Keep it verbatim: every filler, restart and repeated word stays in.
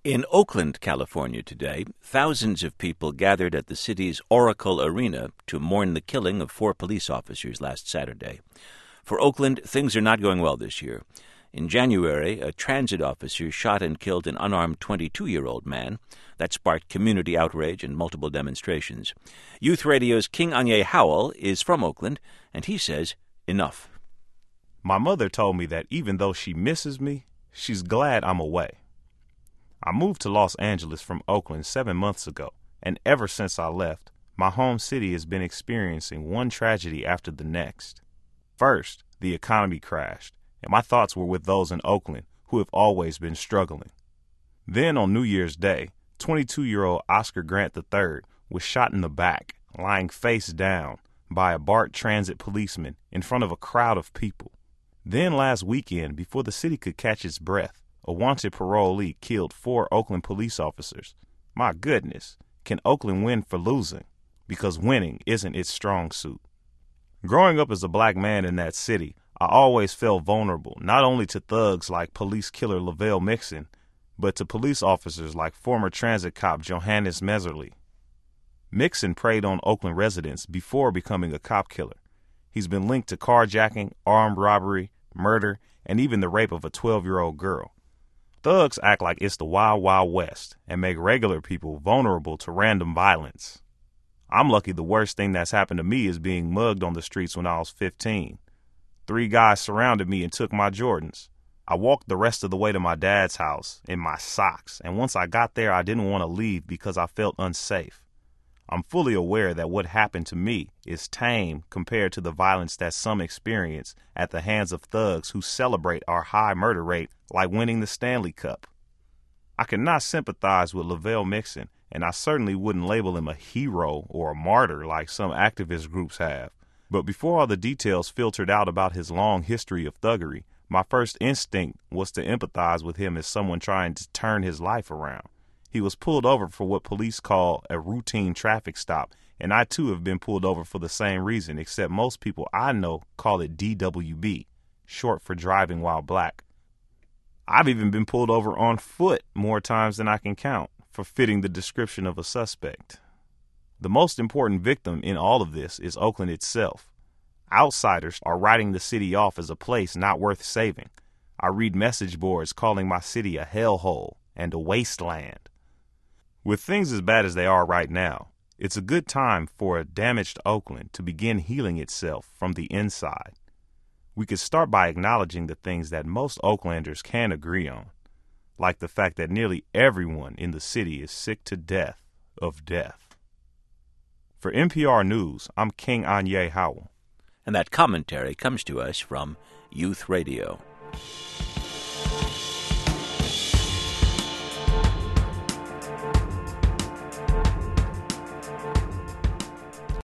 In Oakland, California today, thousands of people gathered at the city's Oracle Arena to mourn the killing of four police officers last Saturday. For Oakland, things are not going well this year. In January, a transit officer shot and killed an unarmed twenty-two-year-old man. That sparked community outrage and multiple demonstrations. Youth Radio's King Anye Howell is from Oakland, and he says, enough. My mother told me that even though she misses me, she's glad I'm away. I moved to Los Angeles from Oakland seven months ago, and ever since I left, my home city has been experiencing one tragedy after the next. First, the economy crashed, and my thoughts were with those in Oakland who have always been struggling. Then on New Year's Day, twenty-two-year-old Oscar Grant the third was shot in the back, lying face down, by a BART transit policeman in front of a crowd of people. Then last weekend, before the city could catch its breath, a wanted parolee killed four Oakland police officers. My goodness, can Oakland win for losing? Because winning isn't its strong suit. Growing up as a black man in that city, I always felt vulnerable, not only to thugs like police killer Lavelle Mixon, but to police officers like former transit cop Johannes Meserly. Mixon preyed on Oakland residents before becoming a cop killer. He's been linked to carjacking, armed robbery, murder, and even the rape of a twelve-year-old girl. Thugs act like it's the Wild Wild West and make regular people vulnerable to random violence. I'm lucky the worst thing that's happened to me is being mugged on the streets when I was fifteen. Three guys surrounded me and took my Jordans. I walked the rest of the way to my dad's house in my socks, and once I got there, I didn't want to leave because I felt unsafe. I'm fully aware that what happened to me is tame compared to the violence that some experience at the hands of thugs who celebrate our high murder rate like winning the Stanley Cup. I cannot sympathize with Lavelle Mixon, and I certainly wouldn't label him a hero or a martyr like some activist groups have. But before all the details filtered out about his long history of thuggery, my first instinct was to empathize with him as someone trying to turn his life around. He was pulled over for what police call a routine traffic stop, and I too have been pulled over for the same reason, except most people I know call it D W B, short for driving while black. I've even been pulled over on foot more times than I can count for fitting the description of a suspect. The most important victim in all of this is Oakland itself. Outsiders are writing the city off as a place not worth saving. I read message boards calling my city a hellhole and a wasteland. With things as bad as they are right now, it's a good time for a damaged Oakland to begin healing itself from the inside. We could start by acknowledging the things that most Oaklanders can agree on, like the fact that nearly everyone in the city is sick to death of death. For N P R News, I'm King Anye Howell. And that commentary comes to us from Youth Radio.